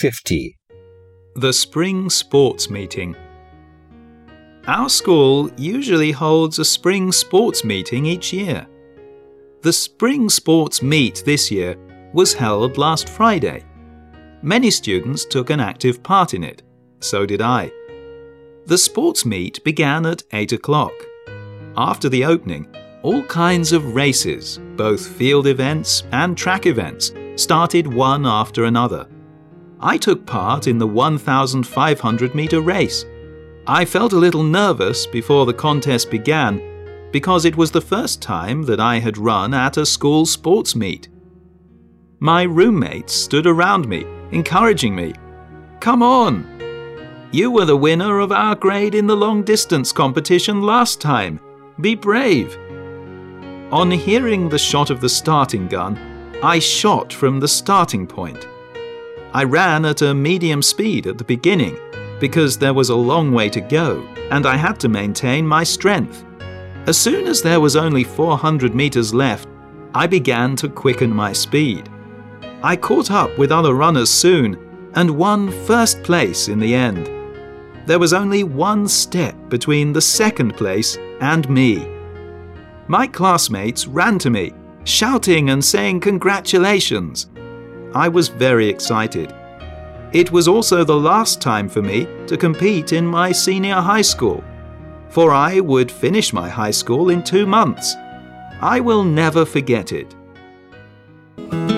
50. The Spring Sports Meeting. Our school usually holds a spring sports meeting each year. The Spring Sports Meet this year was held last Friday. Many students took an active part in it. So did I. The sports meet began at 8 o'clock. After the opening, all kinds of races, both field events and track events, started one after another. I took part in the 1,500-meter race. I felt a little nervous before the contest began because it was the first time that I had run at a school sports meet. My roommates stood around me, encouraging me. "Come on! You were the winner of our grade in the long-distance competition last time. Be brave!" On hearing the shot of the starting gun, I shot from the starting point. I ran at a medium speed at the beginning because there was a long way to go and I had to maintain my strength. As soon as there was only 400 meters left, I began to quicken my speed. I caught up with other runners soon and won first place in the end. There was only one step between the second place and me. My classmates ran to me, shouting and saying congratulations. I was very excited. It was also the last time for me to compete in my senior high school, for I would finish my high school in 2 months. I will never forget it.